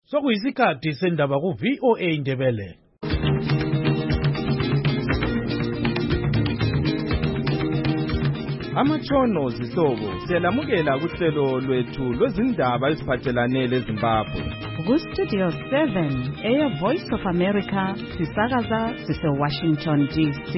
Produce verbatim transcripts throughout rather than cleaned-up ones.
Sokuyisikhathi sendaba ku V O A Indebele. Amatshono zihlobo siyalamukela kuhlelo lwethu lwezindaba eziphathelane leZimbabwe. Ku Studio seven, Air Voice of America, sisakaza sise Washington D C.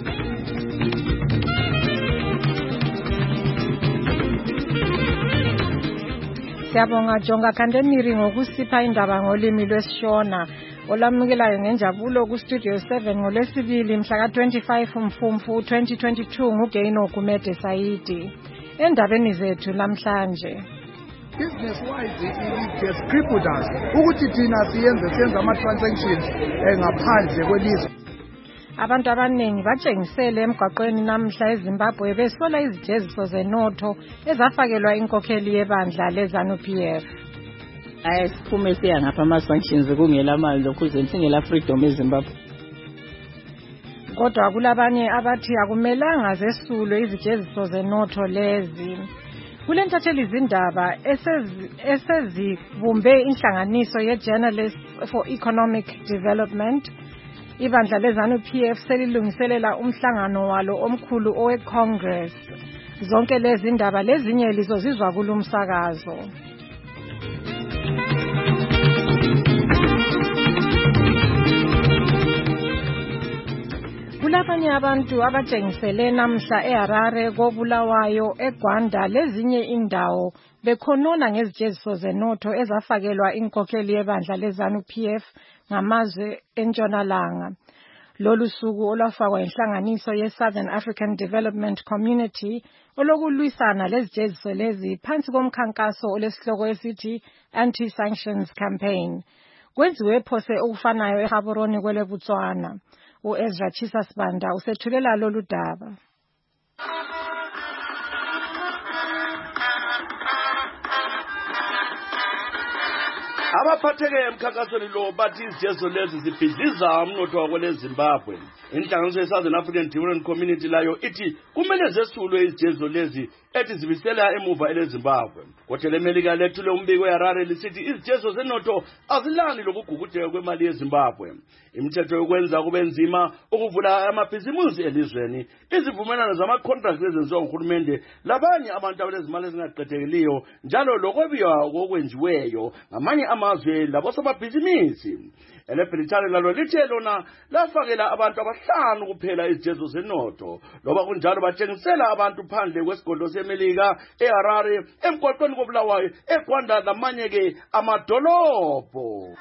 Siyabonga Jonga Kandemiri ngokusipha indaba ngolimi lwesiShona. Olamukelayo ngenjabulo ku Studio seven ngolesibili mhla ka twenty-five Mfumfu twenty twenty-two nguGaino Kumede Saidi. Endabeni zethu namhlanje. Business wise it has crippled us. Ukuthi thina siyenze senza ama transactions ngaphandle kwelizwe. Abantu abaningi batshengisele emgwaqweni namhla eZimbabwe besola izijeziso zenotho ezafakelwa inkokheli yebandla leZANU-P F. Ayisiphume siya ngapha ama sanctions kungela mali lokhu singela freedom eZimbabwe. Kodwa kulabanye abathi akumelanga zesulwe izijeziso zenotho lezi. Kulentshatheli izindaba esezibumbe inhlanganiso ye-Journalists for Economic Development. Ibandla leZANU-P F selilungiselela umhlangano walo omkhulu owe-Congress. Zonke lezi indaba lezinye lizozizwa kulumsakazo. Kulabanye abantu abatshengisele namhla eHarare koBulawayo eGwanda lezinye indawo bekhonona ngezijeziso zenotho ezafakelwa inkokheli yebandla leZANU-P F ngamazwe entshonalanga. Lolu suku olwafakwa inhlanganiso ye-Southern African Development Community olokulwisana lezijeziso lezi phansi komkhankaso olesihloko esithi Anti-Sanctions Campaign. Kwenziwe phose okufanayo eGaborone kwele Botswana. U-Ezra Chisa Sibanda usethulela lolu daba. Abaphatheke emkhankasweni lo bathi izijezo lezi zibhidliza umnotho wakwele Zimbabwe. Inhlanganiso ye-Southern African Development Community layo ithi kumele zesulwe izijezo lezi ethi zibisela emuva ele Zimbabwe. Kodwa leMelika lethule umbiko eHarare lisithi izijezo zenotho azilani lokugugudeka kwemali yeZimbabwe. Imithetho yokwenza kube nzima ukuvula amabhizimusi elizweni, izivumelano zama-contracts ezenziwa nguhulumende labanye abantu abanezimali ezingaqedekeliyo njalo lokwebiwa kokwenziweyo ngamanye amazwe labosomabhizinisi. EleBrithani lalo lithe lona lafakela abantu abahlanu kuphela izijezo zenotho, loba kunjalo batshengisela abantu phandle kwesigodlo seMelika eHarare, emgwaqweni koBulawayo, eGwanda lamanye-ke amadolobho.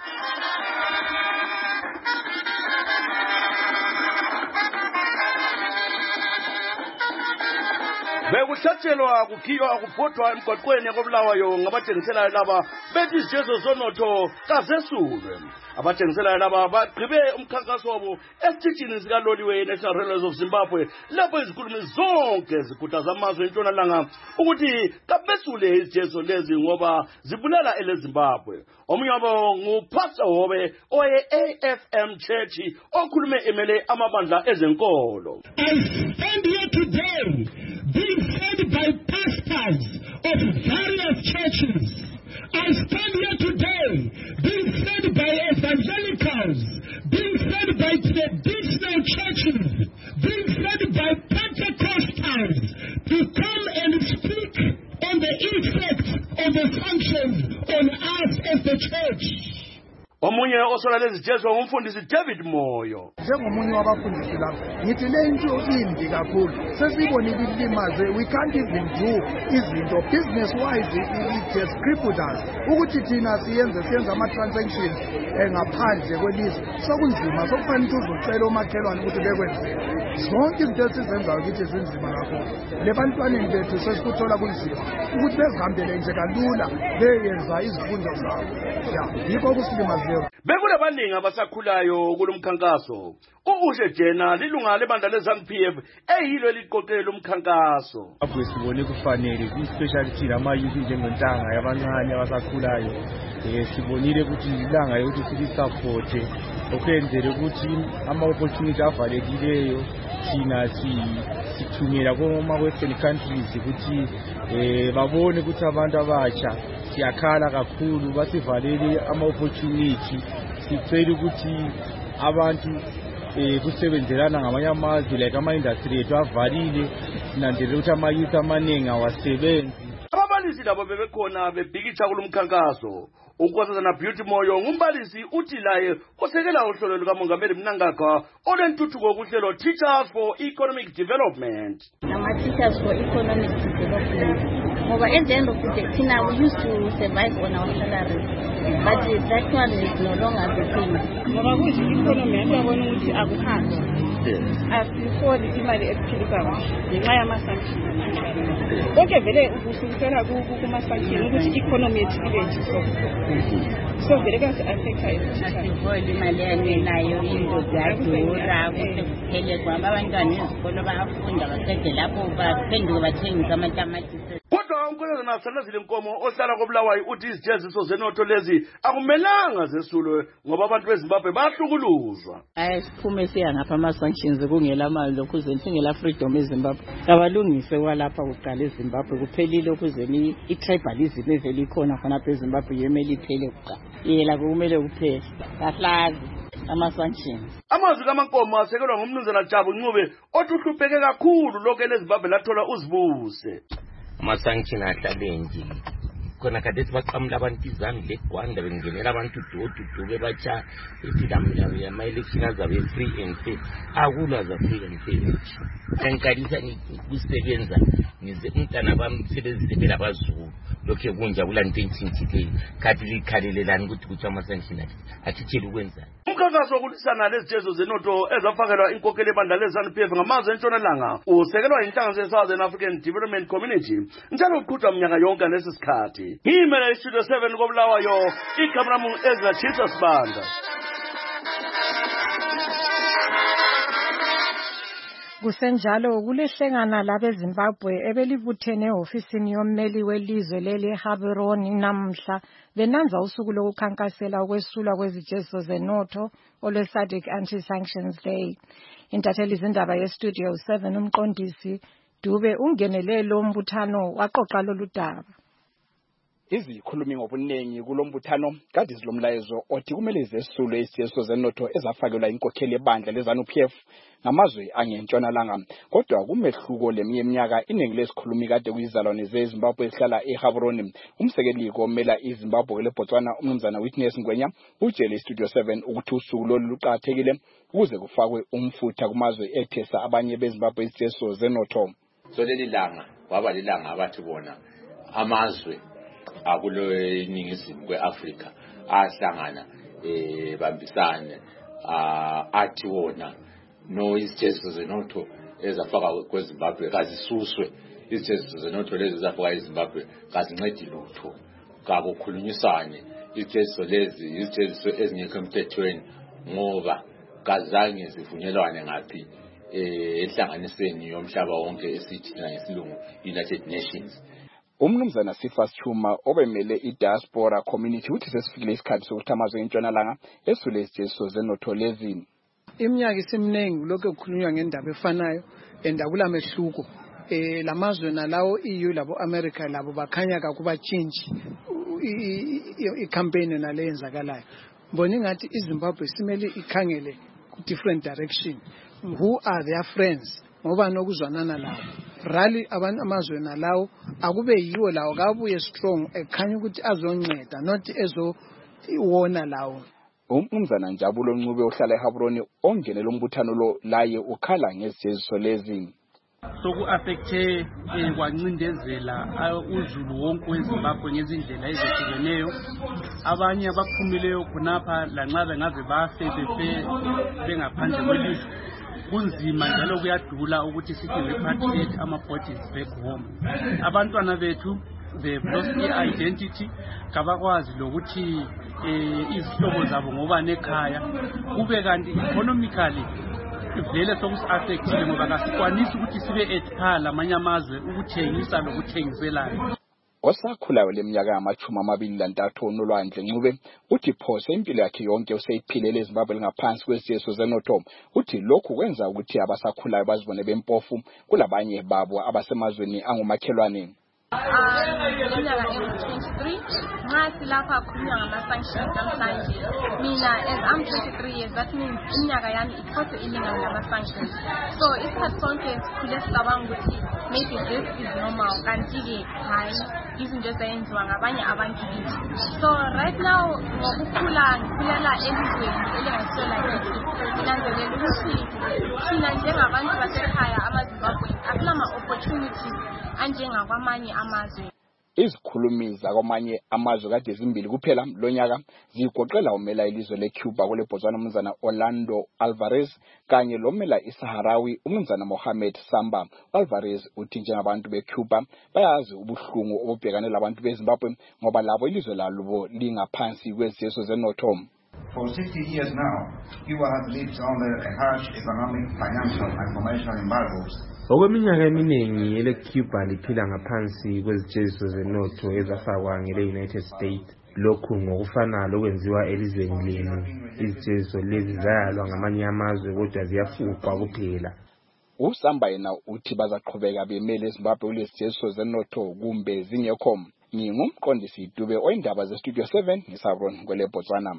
Bekuhlatshelwa kukhiywa kuphothwa emgwaqweni koBulawayo ngabatshengiselayo laba bethi izijezo zonotho kazesulwe. Abatshengiselayo laba bagqibe umkhankaso wabo esitishini sikaloliwe National Railways of Zimbabwe lapho izikhulumi zonke zikhuthaza amazwe entshonalanga ukuthi kabesule izijezo lezi ngoba zibulala ele Zimbabwe. Omunye wabo nguPastor Hobe oye-A F M Church okhulume emele amabandla ezenkolo. I stand here today being fed by pastors of various churches. I stand here today being fed by evangelicals, being fed by traditional churches, being fed by Pentecostals to come and speak on the effects of the sanctions on us as the church. Omunye osola lezijezo ngumfundisi David Moyo. Njengomunye wabafundisi lapha ngithi le into imbi kakhulu sesibonile ilimaze, we can't even do izinto business wise it has crippled us. Ukuthi thina siyenze siyenza ama transactions ngaphandle kwelizwe sokunzima, sokufanele uzucela omakhelwane ukuthi bekwenze. Zonke izinto esizenzayo ukuthi zinzima kakhulu. Le bantwaneni bethu sesikuthola kunzima ukuthi bezihambele nje kalula beyenza izifundo zabo. Ya, yikho kusilimaze. Bekulabaningi abasakhulayo kulomkhankaso. Uushe Jena lilunga lebandla leZANU-P F eyilo liqoqela umkhankaso. Apho sibone kufanele especially thina ama youth njengontanga yabancane abasakhulayo eh sibonile ukuthi ilanga yokuthi sithi support okwenzele ukuthi ama opportunity avalekileyo thina sithunyela kuma western countries ukuthi eh babone ukuthi abantu abatsha siyakhala kakhulu basivalele ama-opportunity sicela ukuthi abantu um kusebenzelana ngamanye amazwe like ama-industry ethu avalile sinandelela ukuthi ama-youth amaningi awasebenzi. Ababalisi labo bebekhona bebhikitsha kulo mkhankaso. Unkosazana Beauty Moyo ngumbalisi uthi laye osekela uhlelo lukaMongameli Mnangagwa olwentuthuko kuhlelo Teachers for Economic Development. Nama-teachers for economic development. Ngoba at the end of the day, thina we used to survive on our salary, but that one is no longer the thing. Ngoba kuthi economy yabona ukuthi akuhambi. Asifoli imali ephilisa ngenxa yama-sanction. Konke vele ukusukela kuma-sanction ukuthi economy yethu ibe nje so. So vele kasi-affecta asifoli imali yanelayo into ziyadura kuhle kuphele kwabo abantwana ezikolo bayafunda baqede lapho baphenduke bathengisa amatamatisi. Kodwa unkosazana Sandazile Nkomo ohlala koBulawayo uthi izijeziso zenotho lezi akumelanga zesulwe ngoba abantu beZimbabwe bahlukuluzwa. Hayi siphume siya ngapha ama-sanctions kungela mali lokhuze singela freedom eZimbabwe. Abalungise kwalapha kuqala eZimbabwe kuphelile ukuze i-tribalism evele ikhona khonapha eZimbabwe yemele iphele kuqala. Yela kumele kuphele. Kahlazi ama-sanctions. Amazwi kaMankomo asekelwa ngumnumzana Jabu Ncube othi uhlupheke kakhulu lokho eleZimbabwe lathola uzibuse. Ama-sanction ahlale nje khona khathesi baqamula abantu izandla eGwanda bengenela abantu dududuke batsha ethi ama-election azabe free and fair. Akula za free and fair. Angikalisa kusebenza ngize umntana bami sebezibela abazulu lokho kunja kulanto entshintshile khathi likhalelelani ukuthi kuthi ama-sanction athithele ukwenzani. Umkhankaso wokulisana lezijezo zenotho ezafakelwa inkokeli ebandla le-ZANU P F ngamazwe entshonalanga usekelwa yinhlanganiso ye-Southern African Development Community njalo uqhutshwa mnyaka yonke ngalesi sikhathi. Ngiyimele iStudio seven koBulawayo, igama lami Ezra Chitsa Sibanda. Kusenjalo kulehlengana labeZimbabwe ebelibuthene ehofisini yommeli welizwe leli eGaborone namhla benanza usuku lokukhankasela ukwesulwa kwezijeziso zenotho olwe-SADC Anti-Sanctions Day. Intatheli zindaba yeStudio seven umqondisi Dube ungenele lo mbuthano waqoqa lolu daba. Izikhulumi ngobuningi kulombuthano kade zilomlayezo othi kumele zesulwe izijeziso zenotho ezafakelwa inkokheli ebandla le-ZANU P F ngamazwe angentshonalanga. Kodwa kumehluko leminye iminyaka iningi lesikhulumi kade kuyizalwane zeZimbabwe esihlala eGaborone. Umsekeli komela iZimbabwe leBotswana umnumzana Witness Ngwenya utshele iStudio seven ukuthi usuku lolu luqathekile ukuze kufakwe umfutha kumazwe ethesa abanye beZimbabwe izijeziso zenotho. So leli langa waba lilanga abathi bona amazwe akulo eningizimu kwe-Afrika ahlangana eh bambisane athi wona no izijeziso zenotho ezafaka kweZimbabwe kazisuswe. Izijeziso zenotho lezi ezafaka eZimbabwe kazincedi lutho kakukhulunyisane. Izijeziso lezi izijeziso ezingekho emthethweni ngoba kazange zivunyelwane ngaphi ehlanganisweni yomhlaba wonke esithi ngesilungu United Nations. Umnumzana Sifas Chuma obemele i-diaspora community uthi sesifikile isikhathi sokuthi amazwe entshonalanga esule izijeziso zenotho lezi. Iminyaka isemningi lokho kukhulunywa ngendaba efanayo endabula mehluko eh lamazwe nalawo E U labo America labo bakhanya kakubachinji i-campaign naleyenzakalayo. Mbona ingathi iZimbabwe simele ikhangele ku different direction. Who are their friends? Ngoba nokuzwanana lawo. Rally abantu amazwe nalawo akube yiwo lawo kabuye strong ekhanya ukuthi azonceda not ezo iwona lawo. Umnumzana Njabulo Ncube ohlala eGaborone ongenele umbuthano lo laye ukhala ngezijeziso lezi. Soku-affecte kwancindezela uzulu wonke weZimbabwe ngezindlela ezehlukeneyo. Abanye abaphumileyo khonapha lanxa bengaze bafe befe bengaphandle kwelizwe. Kunzima njalo kuyadula ukuthi sithi repatriate ama-bodies back home. Abantwana bethu they've lost their identity kabakwazi lokuthi izihlobo zabo ngoba nekhaya kube kanti economically vele sokusi-affectile ngoba kasikwanisi ukuthi sibe at par lamanye amazwe ukuthengisa lokuthengiselana. Osakhulayo leminyaka yamachumi amabili lantathu uNolwandle Ncube uthi phose impilo yakhe yonke useyiphilele eZimbabwe ngaphansi kwezijeziso zenotho. Uthi lokhu kwenza ukuthi abasakhulayo bazibone bempofu kulabanye babo abasemazweni angumakhelwane. Iminyaka twenty-three nxa silapha khulunywa ngama-sanctions namhlanje mina as I'm twenty-three years that means iminyaka yami iphose ilingana nama-sanctions so isikhathi sonke sikhule sicabanga ukuthi maybe this is normal kanti-ke hayi izinto ezayenziwa ngabanye abantu kithi so right now ngokukhula ngikhulela elizweni elingasiyo lakithi nginanzelela ukuthi thina njengabantu basekhaya amaZimbabwe akulama-opportunities anjengakwamanye amazwe. Izikhulumi zakwamanye amazwe kade zimbili kuphela lonyaka zigoqela umela ilizwe leCuba kule Botswana umnumzana Orlando Alvarez kanye lomela iSaharawi umnumzana Mohamed Samba. Alvarez uthi njengabantu beCuba bayazi ubuhlungu obubhekane labantu beZimbabwe ngoba labo ilizwe labo lingaphansi kweziso zenotho. For sixty years now, Cuba has lived under a harsh economic, financial and commercial embargoes. Okweminyaka eminingi eleCuba liphila ngaphansi kwezijeziso zenotho ezafakwa ngele-United States. Lokhu ngokufana lokwenziwa elizweni lenu. Izijeziso lezi zayalwa ngamanye amazwe kodwa ziyafuqwa kuphela. uSamba yena uthi bazaqhubeka bemele eZimbabwe kulezi jeziso zenotho kumbe zingekho. Ngingumqondisi Dube oyindaba zeStudio seven ngisabron kwele Botswana.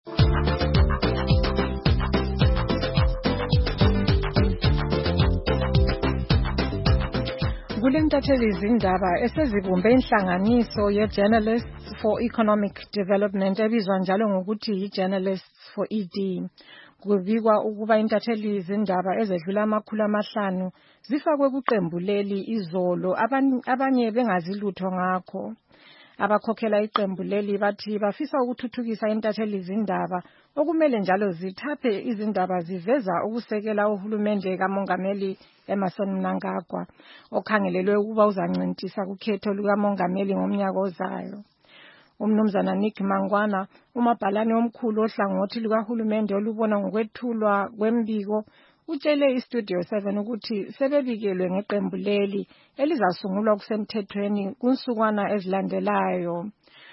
Kulentatheli izindaba esezibumbe inhlanganiso ye-Journalists for Economic Development ebizwa njalo ngokuthi yi-Journalists for E D. Kubikwa ukuba intatheli izindaba ezedlula amakhulu amahlanu zifakwe kuqembu leli izolo abanye bengazi lutho ngakho. Abakhokhela iqembu leli bathi bafisa ukuthuthukisa intatheli izindaba okumele njalo zithaphe izindaba ziveza ukusekela uhulumende kaMongameli Emmerson Mnangagwa okhangelelwe ukuba uzancintisa kukhetho lukaMongameli ngomnyaka ozayo. Umnumzana Nick Mangwana umabhalane omkhulu ohlangothi lukahulumende olubona ngokwethulwa kwembiko utshele iStudio seven ukuthi sebebikelwe ngeqembu leli elizasungulwa kusemthethweni kunsukwana ezilandelayo.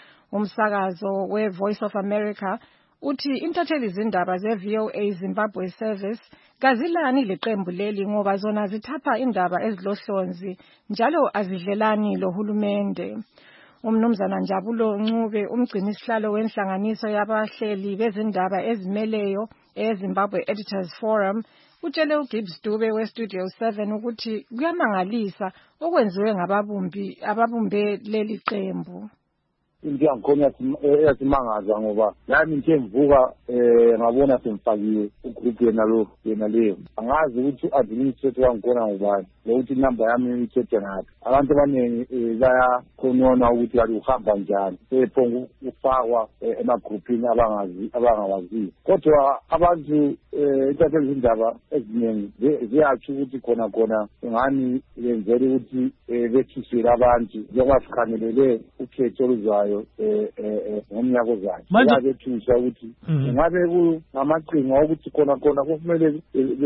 Umsakazo we-Voice of America uthi intatheli izindaba ze-V O A Zimbabwe Service kazilani leqembu leli ngoba zona zithapha indaba ezilohlonzi njalo azidlelani lohulumende. Umnumzana Njabulo Ncube umgcinisihlalo wenhlanganiso yabahleli bezindaba ezimeleyo eZimbabwe Editors Forum utshele uGibbs Dube weStudio seven ukuthi kuyamangalisa okwenziwe ngababumbi ababumbe leli qembu. Into yangikhona yasimangazwa ngoba yami nje ngivuka eh ngabona semfakiwe ugroup yena lo yena leyo angazi ukuthi administrator wangikhona ngubani ukuthi number yami ithethe ngathi abantu abaningi bayakhonona ukuthi kali uhamba njani ephonga ufakwa emagroupini abangazi abangawazi kodwa abantu intatheli izindaba eziningi ziyathi ukuthi khona khona ngani yenzele ukuthi bethisele abantu njengoba sikhangelele ukhetho oluzwayo eh eh ngomnyaka ozayo manje thusa ukuthi ngabe ku ngamaqhinga ukuthi khona khona kufanele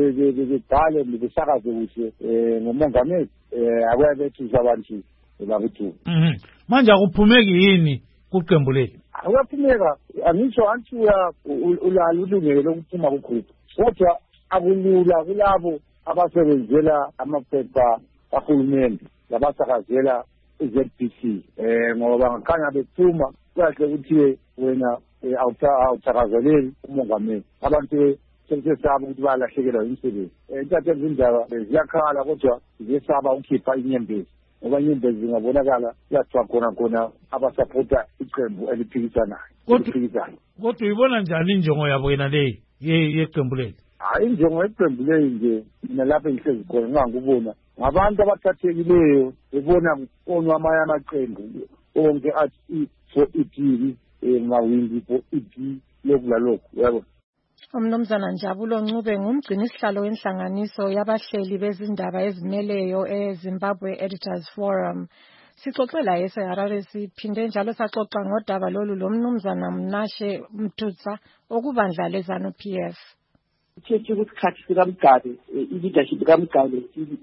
bebhale besakaze kuhle eh ngomongameli eh akwabethusa abantu labuthu manje akuphumeki yini kuqembu leli akuphumeka angisho anthi uya ulala ulungelo lokuphuma kugroup kodwa akulula kulabo abasebenzela amaphepha kahulumende labasakazela Z B C eh ngoba ngakhanya bephuma kahle ukuthi wena awuthakazeleli umongameli abantu sesesaba ukuthi balahlekelwa imisebenzi intatheli izindaba ziyakhala kodwa ziyesaba ukukhipha inyembezi ngoba inyembezi zingabonakala yathiwa khona khona abasapota iqembu eliphikisanayo eliphikisanayo kodwa uyibona njani injongo yabo yena leyi yeqembu leli hayi injongo yeqembu leyi nje mina lapha engihlezi khona ngangubona ngabantu abathathekileyo bebona konwa amanye amaqembu onke athi for E D ngawindi for E D lokulalokhu yabo. Umnumzana Njabulo Ncube ngumgcinisihlalo wenhlanganiso yabahleli bezindaba ezimeleyo eZimbabwe Editors Forum. Sixoxela eSeharare siphinde njalo saxoxa ngodaba lolu lomnumzana Mnashe Mthutsa okubandla leZANU P F. Uthethe ukuthi sikamgade i-leadership kamgade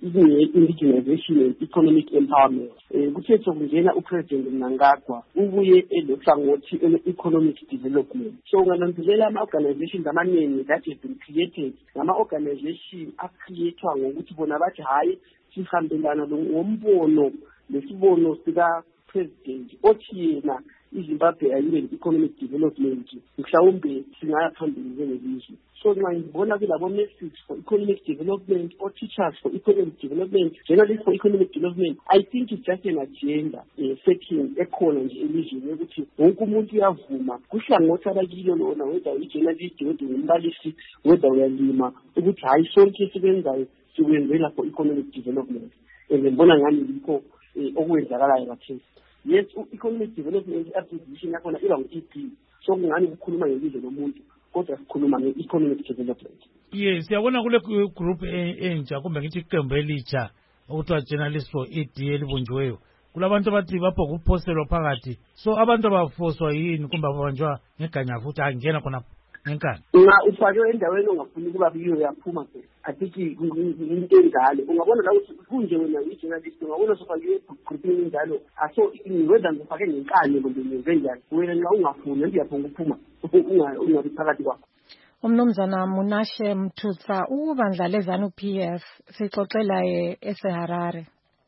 i-indigenization economic empowerment kuthethe kungena upresident Mnangagwa ubuye elohlangothi ele-economic development so ungananzelela ama-organizations amaningi that have been created ngama-organization acreatwa ngokuthi bona bathi hhayi sihambelana ngombono lesibono sika-president othi yena iZimbabwe ayile economic development mhlawumbe singaya phambili njengelizwe. So nxa ngibona kulabo nurses for economic development or teachers for economic development, journalists for economic development, I think it's just an agenda uh, setting ekhona nje elizweni yokuthi wonke umuntu uyavuma kuhlangothi abakilo lona, whether uyi-journalist, whether umbalisi, whether uyalima, ukuthi hayi sonke esibenzayo sikwenzela for economic development. And ngibona ngani yikho okwenzakalayo kathesi. Yes, economic development acquisition yakhona iba ngu-E P, so kungani kukhuluma ngelizwe lomuntu kodwa sikhuluma nge-economic development. Yes, siyabona kule group entsha kumbe ngithi iqembu elitsha okuthiwa journalist for E D elibunjiweyo. Kulabantu abathi bapho kuphoselwa phakathi. So abantu abafoswa yini kumbe babanjwa ngeganya futhi angena khona ngenkani. Nga ufake endaweni ongafuni ukuba kuyo yaphuma ke. Athi into enjalo. Ungabona la ukuthi kunje wena i-journalist ungabona sofake grouping njalo. Aso whether ngifake ngenkani kumbe ngenjani. Wena nxa ungafuni ndiyaphonga ukuphuma. Ungabi phakathi kwakho. Umnumzana Munashe Mthutsa ubandla leZANU P F sixoxela eseHarare.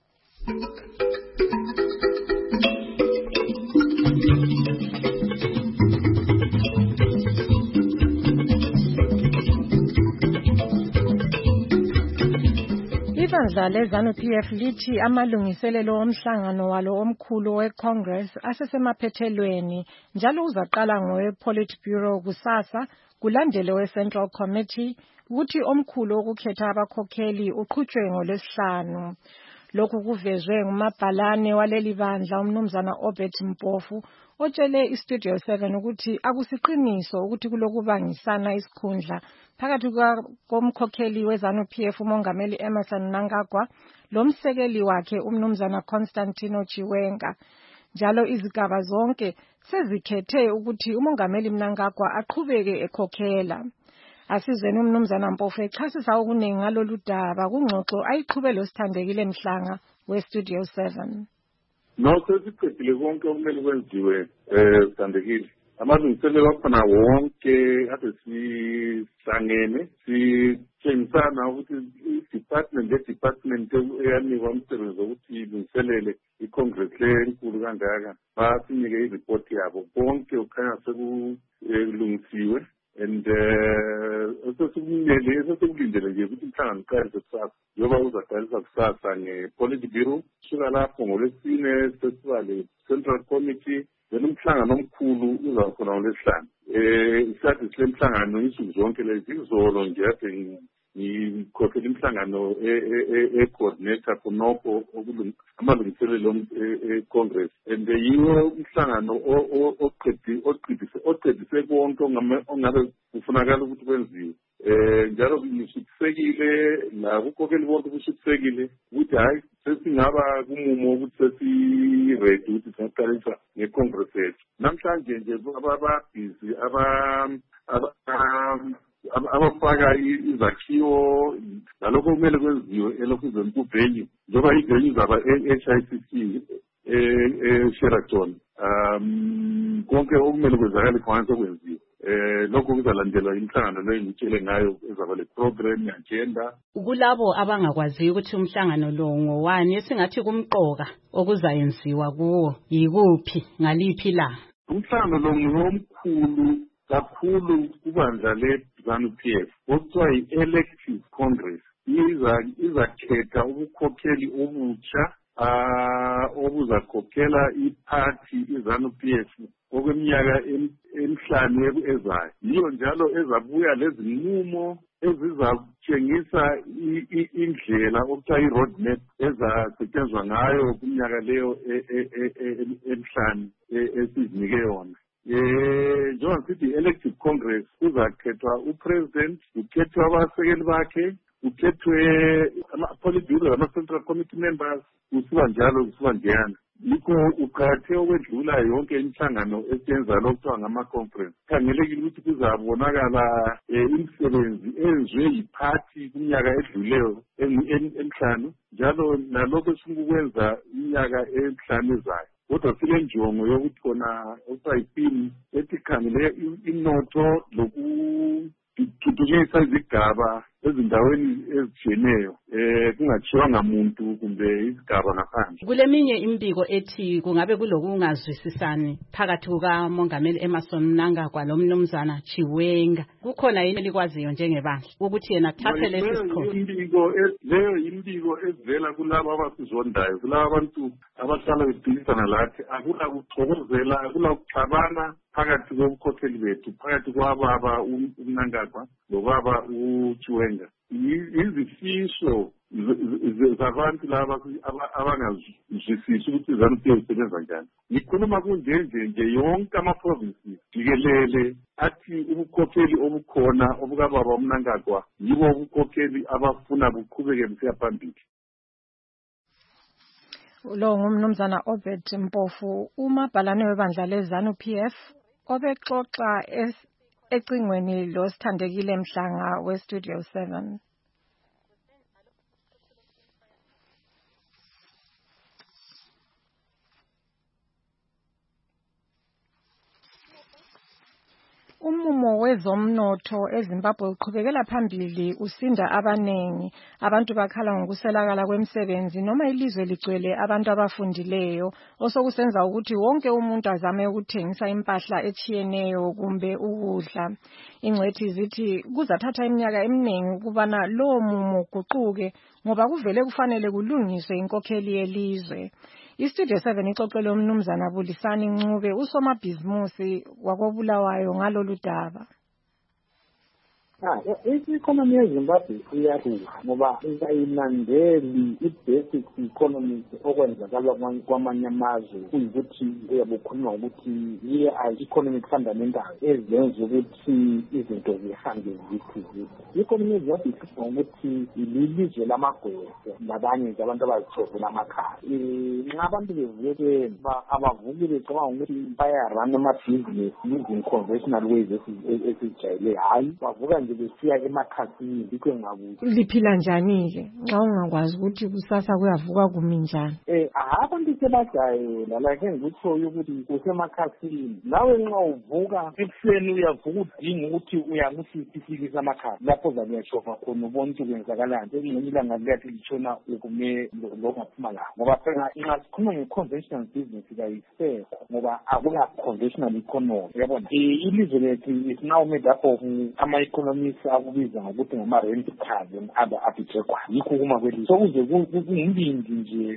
Ibandla leZANU P F lithi amalungiselelo omhlangano walo omkhulu weCongress asesemaphethelweni njalo uzaqala ngowe-Politburo kusasa kulandele we-Central Committee ukuthi omkhulu okukhetha abakhokheli uqhutshwe ngolwesihlanu. Lokhu kuvezwe ngumabhalane waleli bandla umnumzana Obert Mpofu otshele iStudio seven ukuthi akusiqiniso ukuthi kulokubangisana isikhundla phakathi komkhokheli weZANU P F umongameli Emmerson Mnangagwa lomsekeli wakhe umnumzana Constantino Chiwenga. Njalo izigaba zonke sezikhethe ukuthi umongameli Mnangagwa aqhubeke ekhokhela. Asizweni umnumzana Mpofu echasisa okuningi ngalolu daba kungxoxo ayiqhubele osithandekile Mhlanga weStudio seven. No, sesiqedile konke okumele kwenziwe eh sithandekile. Amalungiselelo akhona wonke ade sihlangene sitshengisana ukuthi i-department le-department eyanikwa umsebenzi wokuthi ilungiselele i-Congress lenkulu kangaka basinike i-report yabo bonke ukhanya sekulungisiwe. And sesikulindele sesikulindele nje ukuthi umhlangano uqalise kusasa njengoba uzaqalisa kusasa nge-Politburo suka lapho ngolwesine sesiba le-Central Committee then umhlangano omkhulu uzakhona ngolwesihlanu. Eh isikhathi sile mhlangano insuku zonke lezi izolo nje ade ngikhokhela imhlangano e-coordinator khonokho amalungiselelo e-Congress and yiwo umhlangano oqedise oqedise konke ongabe kufunakala ukuthi kwenziwe. Eh njalo ngishithisekile la ukhokheli bonke kushithisekile ukuthi hayi sesingaba kumumo ukuthi sesi-ready ukuthi singaqalisa nge-Congress yethu. Namhlanje nje ababhizi aba abafaka izakhiwo nalokho kumele kwenziwe elokhuzweni kuvenue njengoba ivenue zaba e-H I C C e-Sheraton um konke okumele kwenzakale khona sokwenziwe. Eh lokho kuzalandelwa imhlangano leyo ngitshele ngayo ezaba le program agenda. Kulabo abangakwazi ukuthi umhlangano lo ngowani esingathi kumqoka okuzayenziwa kuwo yikuphi ngaliphi la. Umhlangano lo ngomkhulu kakhulu kubandla leZANU P F okuthiwa yi-elective congress iza izakhetha ubukhokheli obutsha ah obuzakhokhela iphathi iZANU P F okweminyaka emihlanu ezayo. Yiyo njalo ezabuya lezinqumo ezizatshengisa indlela okuthiwa i-roadmap ezasetshenzwa ngayo kuminyaka leyo emihlanu esizinike yona. Eh njengoba sithi elective congress kuzakhethwa upresident, kukhethwa abasekeli bakhe, kukhethwe ama-Politburo ama-Central Committee members, kusiba njalo kusiba njeyana. Yikho uqhathe okwedlula yonke imihlangano esenza lokuthiwa ngama-conference. Khangelekile ukuthi kuzabonakala imisebenzi enziwe yiphathi kuminyaka edluleyo emihlanu njalo nalokho esifuna ukwenza iminyaka emihlanu ezayo. Kodwa sile njongo yokuthi khona okuthiwa yi-theme ethi khangele inotho lokuthuthukisa izigaba ezindaweni ezitshiyeneyo eh kungachiwanga muntu kumbe isigaba ngaphandle. Kuleminye imbiko ethi kungabe kulokungazwisisani phakathi kukaMongameli Emmerson Mnangagwa nomnumzana Chiwenga. Kukhona yini likwaziyo njengebandla ukuthi yena thathe lesi sikho? Imbiko leyo imbiko evela kulabo abasizondayo, kulabo abantu abahlala bebhilisana lathi, akula kuxokozela, akula kuxabana phakathi kobukhokheli bethu, phakathi kwababa uMnangagwa lobaba uChiwenga. Izifiso zabantu laba abangazwisisi ukuthi iZANU-P F isebenza njani. Ngikhuluma kunjenje nje yonke ama-provinces jikelele athi ubukhokheli obukhona obukababa uMnangagwa yibo ubukhokheli abafuna buqhubeke busiya phambili. Lo ngumnumzana Obed Mpofu, umabhalane webandla leZANU-P F obexoxa ecingweni lo Sithandekile Mhlanga we-Studio seven. Umumo wezomnotho eZimbabwe uqhubekela phambili usinda abanengi. Abantu bakhala ngokuselakala kwemisebenzi noma ilizwe ligcwele abantu abafundileyo osokusenza ukuthi wonke umuntu azame ukuthengisa impahla echiyeneyo kumbe ukudla. Ingcwethi zithi kuzathatha iminyaka eminingi ukubana lo mumo uguquke ngoba kuvele kufanele kulungiswe inkokheli yelizwe. iStudio seven ixoxele umnumzana Bulisani Ncube usomabhizimusi wakobulawayo ngalolu daba. Ah, i-economy yeZimbabwe iyakhula ngoba ingayilandeli i-basic economics okwenzakala kwamanye amazwe kuyikuthi uyabukhuluma ukuthi yiye economic fundamentals ezenza ukuthi izinto zihambe zithi. I-economy yeZimbabwe ikhuluma ukuthi ililizwe lamagwese labanye abantu abazithovela amakhaya. Nxa abantu bevuke abavuki becabanga ukuthi bayarun amabhizinesi using conventional ways esijayele, hayi bavuka nje besiya emakhasini ikho ngabuthi liphila njani ke nxa ungakwazi ukuthi kusasa kuyavuka kumi njani. Eh abantu sebajayo lalake ngikutsho ukuthi kusemakhasini nawe nxa uvuka ekuseni uyavuka udinga ukuthi uyakuthi sifikisa amakhasi lapho zakuyashova khona ubona ukuthi kwenzakalani elinye ilanga liyathi litshona ukume lokungaphuma la ngoba phela nxa sikhuluma nge-conventional business kayisekho ngoba akula conventional economy uyabona. Ilizwe lethu is now made up of ama-economies akubiza ngokuthi ngama-rent cars and other arbitrary yikho kuma kwelizwe sokuze kungimbindi nje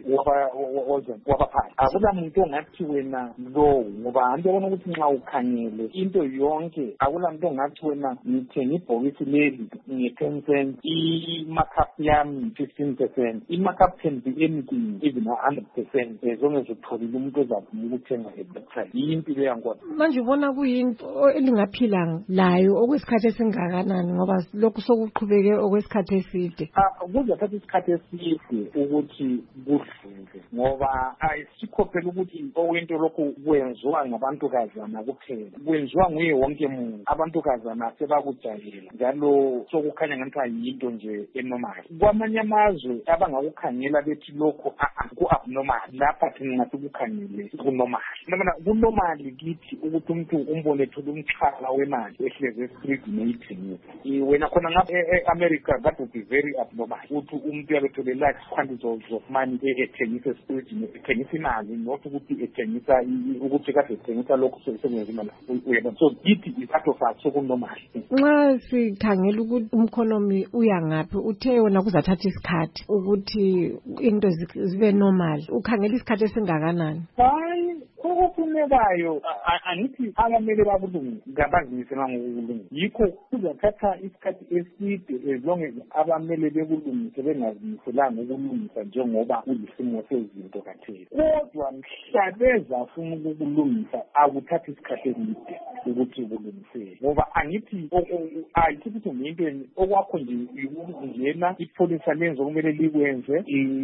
wabaphathi akula muntu ongathi wena lowo ngoba anti yabona ukuthi nxa ukhangele into yonke akula muntu ongathi wena ngithenga ibhokisi leli nge-ten cent i-markup yami fifteen percent i-markup can be anything even one hundred percent as long as utholile umuntu ozavuma ukuthenga eblack yimpilo yankona. Manje ubona kuyinto elingaphila layo okwesikhathi esingakanani ngoba lokhu sokuqhubeke okwesikhathi eside? Kuzathatha isikhathi eside ukuthi kudlule ngoba ayisikho phela ukuthi okwento lokhu kwenziwa ngabantukazana kuphela, kwenziwa nguye wonke muntu. Abantukazana sebakujayela njalo sokukhanya ngathi yinto nje enormal. Kwamanye amazwe abangakukhangela bethi lokho ku-abnormal lapha thina ngathi kukhangele kunormal. Nabona kunormal kithi ukuthi umuntu umbone ethola umxhala wemali ehleze e-street neyithengisa. Wena khona ngapha e-America that would be very abnormal ukuthi umuntu uyabethole large quantities of money ethengisa e-street ethengisa imali not ukuthi ethengisa ukuthi kade ethengisa lokho sekwenza imali. Uyabona, so kithi is-out of us sokunormal. Nxa sikhangela ukuthi umkhonomi uyangaphi uthe yona kuzathatha isikhathi ukuthi into zibe normal, ukhangela isikhathi esingakanani? Hayi okufunekayo angithi abamele babulungu ngabazimisela ngokulunga yikho kuzathatha isikhathi eside as long as abamele bekulungise bengazimiselanga ukulungisa njengoba kuyisimo sezinto kathesi. Kodwa mhla bezafuna ukukulungisa akuthathi isikhathi eside ukuthi kulungiseke ngoba angithi ayithi ukuthi ngento okwakho nje ukungena ipholisa lenzo kumele likwenze,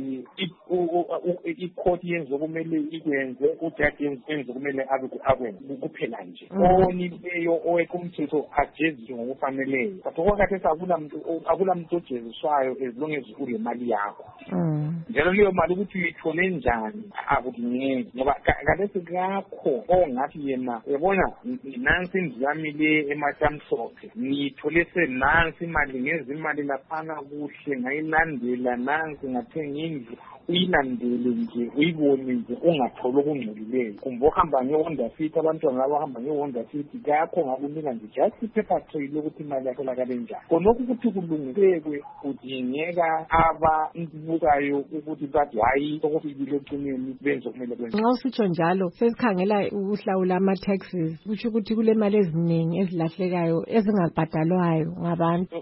i-court yenzo kumele ikwenze, ujaji yenzo kumele akwenze kuphela nje. Onileyo owekumthetho ajeziswe ngokufaneleyo but okwakhathesi akula muntu ojeziswayo as long as ule mali yakho. Njalo leyo mali ukuthi uyithole njani akuthi ngeke ngoba khathesi kakho ongathi yena uyabona nansi indlu yami le ematamhlophe ngiyithole senansi imali ngezimali laphana kuhle ngayilandela nansi ngathenga indlu uyilandele nje uyibone nje ungatholi okungcolileyo kumbe ohamba nge-Honda Fit abantwana labo bahamba nge-Honda Fit kakho ngakunika nje just i-paper trail ukuthi imali yakho lakale njani khonokho ukuthi kulungisekwe kudingeka ababukayo ukuthi bathi hayi sokufikile ecineni benze okumele kwenze. Nxa usitsho njalo sesikhangela ukuhlawula ama-taxes kusho ukuthi kule mali eziningi ezilahlekayo ezingabhadalwayo ngabantu.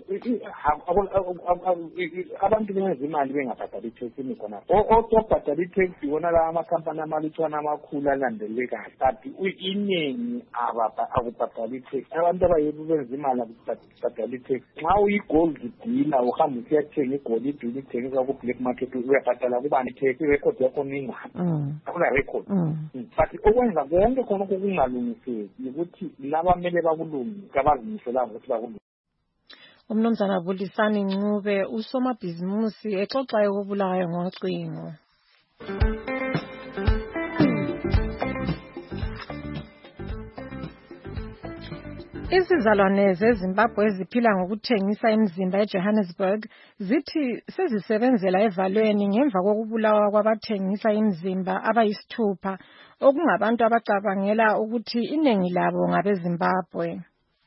Abantu benza imali bengabhadali i-tax khona. Otobhadala i-tax yona la amakhampani amalutshwana amakhulu alandelekayo but iningi akubhadala i-tax. Abantu abayebo benza imali akubhadala i-tax. Nxa uyi-gold dealer uhamba usiyathenga igolide ulithengisa ku-black market uyabhadala kubani i-tax i-record yakho ningani akuna record. But okwenza konke khona kungalungiseki ukuthi laba kumele bakulungise abazimiselayo ukuthi bakulungise. Umnumzana Vulisani Ncube usomabhizimusi exoxayo kubulawayo ngocingo. Izizalwane zeZimbabwe eziphila ngokuthengisa imizimba eJohannesburg zithi sezisebenzela evalweni ngemva kokubulawa kwabathengisa imizimba abayisithupha okungabantu abacabangela ukuthi iningi labo ngabeZimbabwe.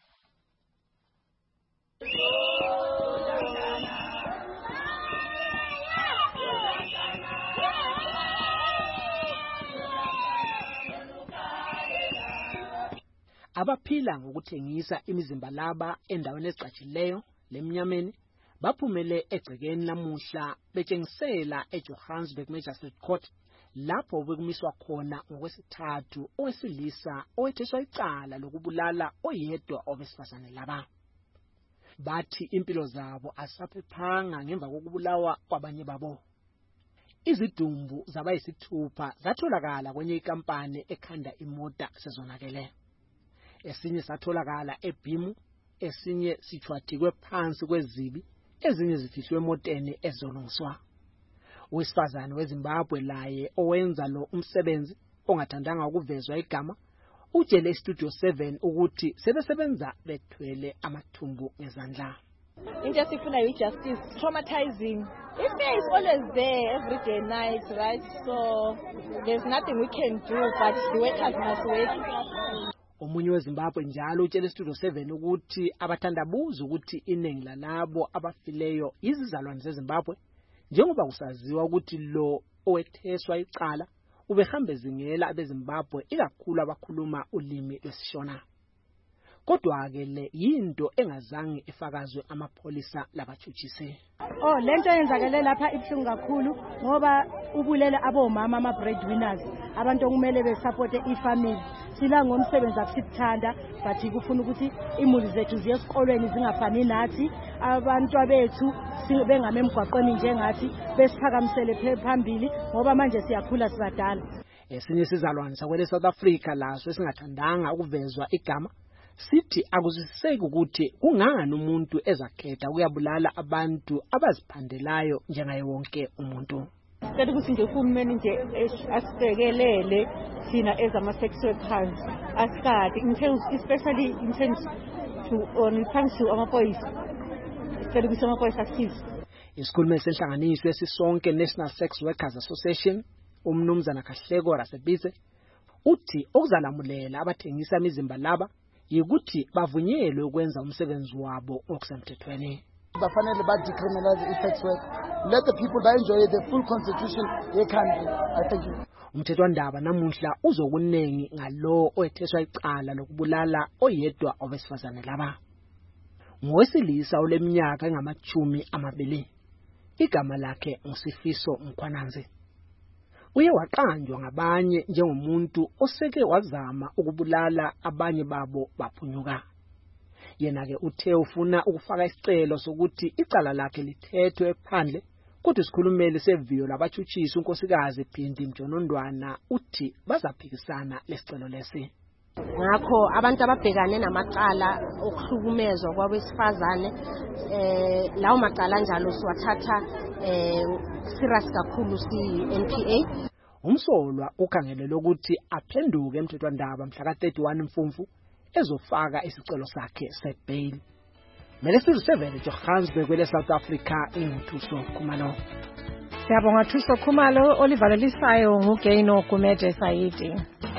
Abaphila ngokuthengisa imizimba laba endaweni ezicatshileyo lemnyameni baphumele egcekeni namuhla betshengisela eJohannesburg Magistrate Court lapho bekumiswa khona ngokwesithathu owesilisa owetheswa icala lokubulala oyedwa obesifazane laba. Bathi impilo zabo asaphephanga ngemva kokubulawa kwabanye babo. Izidumbu zabayisithupha zatholakala kwenye ikampani ekhanda imota sezonakele. Esinye satholakala eBhimu, esinye sichwathikwe phansi kwezibi, ezinye zifihlwe emoteni ezolungiswa. Owesifazane weZimbabwe laye owenza lo umsebenzi ongathandanga ukuvezwa igama utshele Studio seven ukuthi sebesebenza bethwele amathumbu ngezandla. Into esifuna yi-justice, traumatizing. If there is always there every day night, right? So there's nothing we can do, but the workers must work. Omunye weZimbabwe njalo utshele Studio seven ukuthi abathandabuza ukuthi iningi lalabo abafileyo izizalwane zeZimbabwe njengoba kusaziwa ukuthi lo owetheswa icala ubehamba ezingela abeZimbabwe ikakhulu abakhuluma ulimi lwesishona. Kodwa ke le yinto engazange ifakazwe amapholisa labathutshise. Oh, lento yenzakele lapha ibhlungu kakhulu ngoba ubulela abomama ama breadwinners abantu okumele besupport ifamily. Sila ngomsebenzi akusithanda but kufuna ukuthi imuli zethu ziye esikolweni zingafani nathi abantu abethu bengame emgwaqweni njengathi besiphakamisele phambili ngoba manje siyakhula sibadala. Esinye sizalwane sakwele South Africa laso esingathandanga ukuvezwa igama sithi akuziseki ukuthi kungani umuntu ezakhetha ukuyabulala abantu abaziphandelayo njengaye wonke umuntu. Sicela ukuthi nje uhulumeni nje asibekelele thina ezama-sex workers asikade in terms especially in terms to on it comes to amaphoyisa. Sicela ukuthi amaphoyisa asize. Isikhulumi senhlanganiso esisonke National Sex Workers Association umnumzana Kahleko Rasebize uthi okuzalamulela abathengisa imizimba laba yikuthi bavunyelwe ukwenza umsebenzi wabo okusemthethweni. Bafanele ba decriminalize i-sex work. Let the people that enjoy the full constitution ye-country. I thank you. Umthethwandaba namuhla uzokunengi ngalo owetheswa icala lokubulala oyedwa obesifazane laba. Ngowesilisa oleminyaka engamachumi amabili. Igama lakhe nguSifiso Mkhwananzi. Uye waqanjwa ngabanye njengomuntu oseke wazama ukubulala abanye babo baphunyuka. Yena ke uthe ufuna ukufaka isicelo sokuthi icala lakhe lithethwe ephandle kodwa isikhulumeli seviyo labathutshisi unkosikazi Phindi Mjonondwana uthi bazaphikisana lesicelo lesi. Ngakho abantu ababhekane namacala okuhlukumezwa kwabesifazane eh lawo macala njalo siwathatha eh serious kakhulu si N P A. Umsolwa ukhangelele ukuthi aphenduke emthethwandaba mhla ka thirty-one Mfumfu ezofaka isicelo sakhe sebail. Melesizwe seven Johannesburg kwele South Africa inguthuso Khumalo. Siyabonga Thuso Khumalo, olivalelisayo nguGaino Gumede Sayidi.